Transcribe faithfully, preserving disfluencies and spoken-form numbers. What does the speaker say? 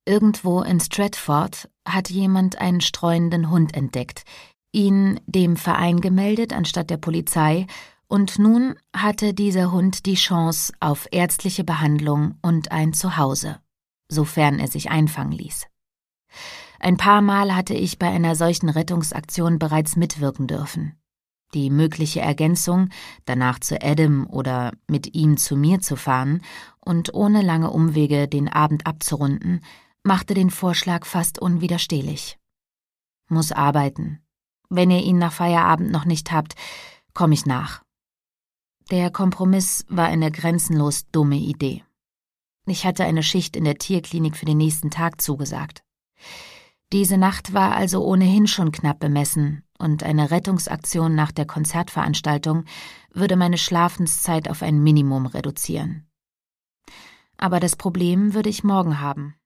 Irgendwo in Stratford hat jemand einen streuenden Hund entdeckt, ihn dem Verein gemeldet anstatt der Polizei, und nun hatte dieser Hund die Chance auf ärztliche Behandlung und ein Zuhause, sofern er sich einfangen ließ. Ein paar Mal hatte ich bei einer solchen Rettungsaktion bereits mitwirken dürfen. Die mögliche Ergänzung, danach zu Adam oder mit ihm zu mir zu fahren und ohne lange Umwege den Abend abzurunden, machte den Vorschlag fast unwiderstehlich. Muss arbeiten. Wenn ihr ihn nach Feierabend noch nicht habt, komm ich nach. Der Kompromiss war eine grenzenlos dumme Idee. Ich hatte eine Schicht in der Tierklinik für den nächsten Tag zugesagt. Diese Nacht war also ohnehin schon knapp bemessen, und eine Rettungsaktion nach der Konzertveranstaltung würde meine Schlafenszeit auf ein Minimum reduzieren. Aber das Problem würde ich morgen haben.